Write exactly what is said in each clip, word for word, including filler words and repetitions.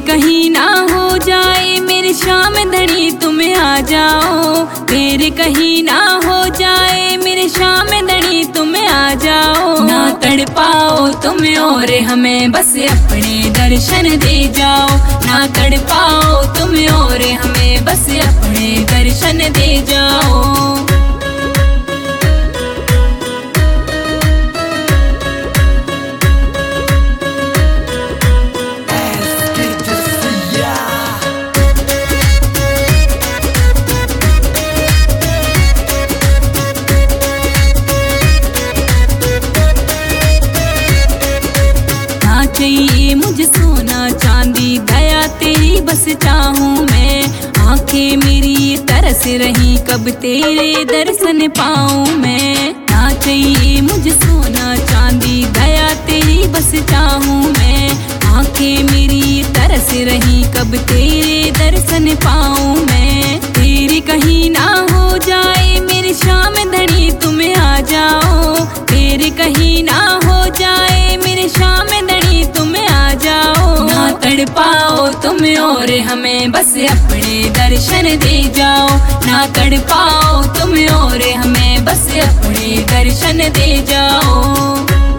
कहीं ना हो जाए मेरी शाम धड़ी तुम आ जाओ, फिर कहीं ना हो जाए मेरी शाम धड़ी तुम आ जाओ। ना तड़पाओ तुम और हमें बस अपने दर्शन दे जाओ, ना तड़पाओ तुम और हमें बस अपने दर्शन दे जाओ। चाहिए मुझे सोना चांदी दया तेरी बस चाहूँ मैं, आंखें मेरी तरस रही कब तेरे दर्शन पाऊँ मैं। ना चाहिए मुझे सोना चांदी दया तेरी बस चाहूँ मैं, आंखें मेरी तरस रही कब तेरे दर्शन पाऊँ मैं। तेरी कहीं ना हो जाए मेरी शाम धड़ी तुम आ जाओ, तेरे कहीं ना हो जाए मेरी शाम धड़ी तुम आ जाओ। ना तड़पाओ तुम और हमें बस अपने दर्शन दे जाओ, ना तड़पाओ तुम और हमें बस अपने दर्शन दे जाओ।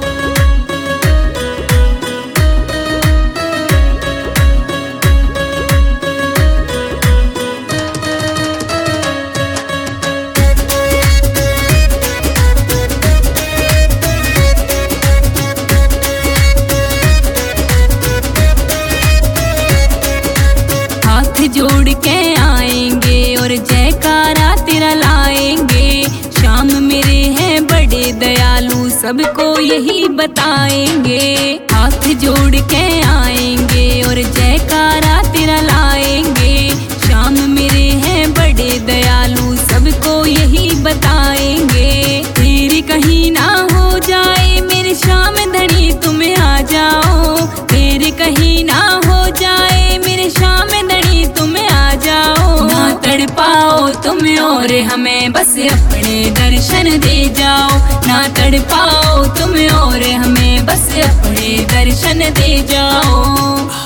जोड़ के आएंगे और जयकारा तेरा लाएंगे, शाम मेरे हैं बड़े दयालु सबको यही बताएंगे। हाथ जोड़ के आएंगे और जयकारा तेरा लाएंगे, शाम मेरे हैं बड़े दयालु सबको यही बताएंगे। तेरी कहीं ना हो जाए मेरी शाम धड़ी तुम आ जाओ, तेरी कहीं ना हो जाए मेरी शाम धड़ी तुम आ जाओ। ना तड़पाओ तुम और हमें बस अपने दर्शन दे जाओ, ना तड़पाओ तुम और हमें बस अपने दर्शन दे जाओ।